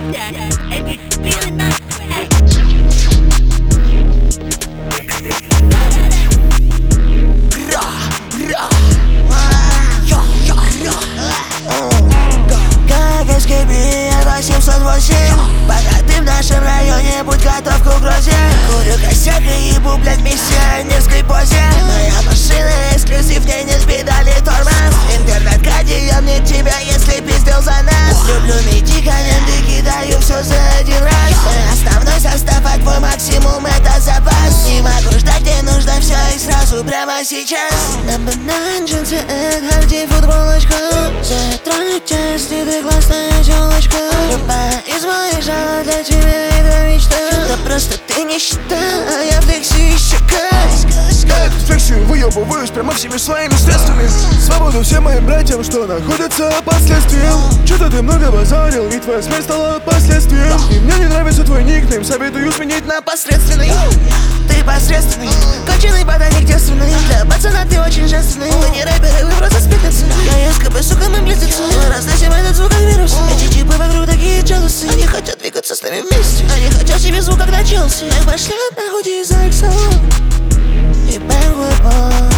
Как SKB 808. Пока ты в нашем районе, будь готов к угрозе. Курю косяк и ебу, блядь, в миссионерской позе. Моя машина эксклюзив, мне не педали тормоз. Интернет-кади, я мне тебя, если пиздил за нас. Люблю найти комменты, кидаю все за один раз. Основной состав, а твой максимум это запас. Не могу ждать, мне нужно все и сразу прямо сейчас. На банан, джинсы, Эдхарди, футболочку. За тройку, если ты классная тёлочка. Любая из моих жалоб для тебя это мечта. Да просто ты не считал, а я в Дексе ищу кайф. Я эту флексию выебываюсь прямо всеми своими средствами. Свободу всем моим братьям, что находятся последствием. Что-то ты много базарил, и твоя смерть стала последствием. И мне не нравится твой никнейм, советую сменить на Посредственный, ты посредственный. Конченый ботаник девственный. Для пацана ты очень женственный. Вы не рэперы, вы просто спитницы. Я СКБ, сука, мы близнецы. Мы разносим этот звук как вирус. Эти типы вокруг такие джелусы. Они хотят двигаться с нами вместе. Они хотят себе звук как на Челси. Мы пошли на худи из Эксо и бэнгу.